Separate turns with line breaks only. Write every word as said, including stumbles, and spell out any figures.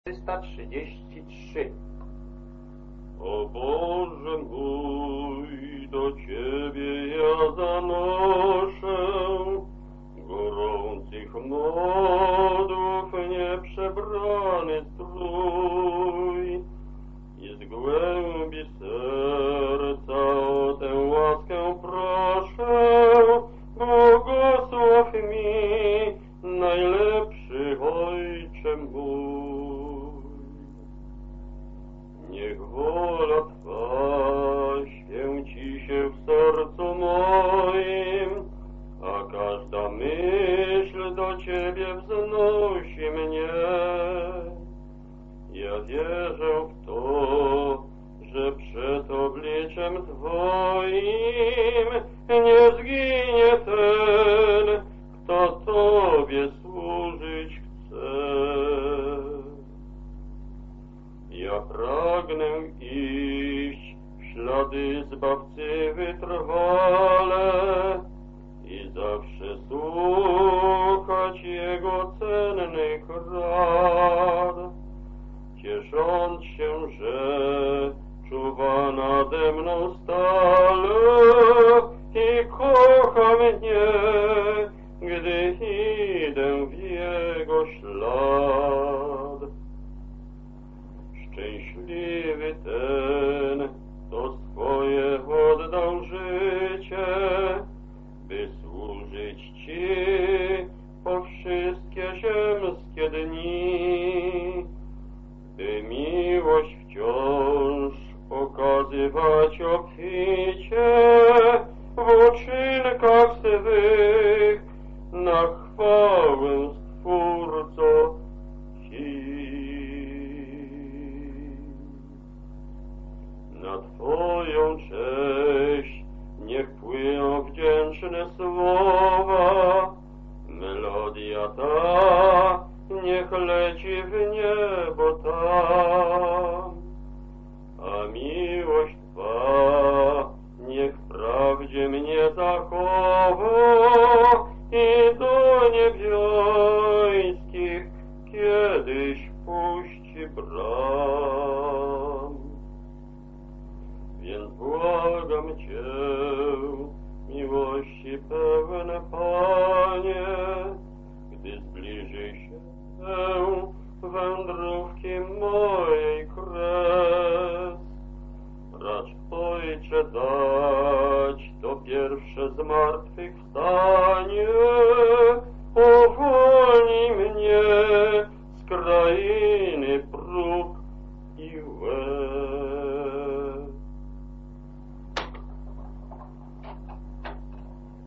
trzysta trzydzieści trzy.
O Boże mój, do Ciebie ja zanoszę gorących modów nieprzebrany strój i z głębi serca o tę łaskę proszę, błogosław mi, najlepszy Ojcze mój. Niech wola Twa święci się w sercu moim, a każda myśl do Ciebie wznosi mnie. Ja wierzę w to, że przed obliczem Twoim nie zginie ten, kto Tobie służyć chce. Ja pragnę iść w ślady Zbawcy wytrwale i zawsze słuchać Jego cennych rad, ciesząc się, że czuwa nade mną stale i kocha mnie, gdy idę w Jego ślad. Szczęśliwy ten, kto swoje oddał życie, by służyć Ci po wszystkie ziemskie dni, by miłość wciąż okazywać obficie w uczynkach swych na chwałę Stwórco Ci. Na Twoją cześć niech płyną wdzięczne słowa, melodia ta niech leci w niebo tam, a miłość Twa niech wprawdzie mnie zachowa i do niebiańskich kiedyś puści bram. Więc błagam Cię, miłości pełne Panie, gdy zbliży się wędrówki mojej kres, racz Ojcze dać to pierwsze zmartwychwstanie, uwolnij mnie z krainy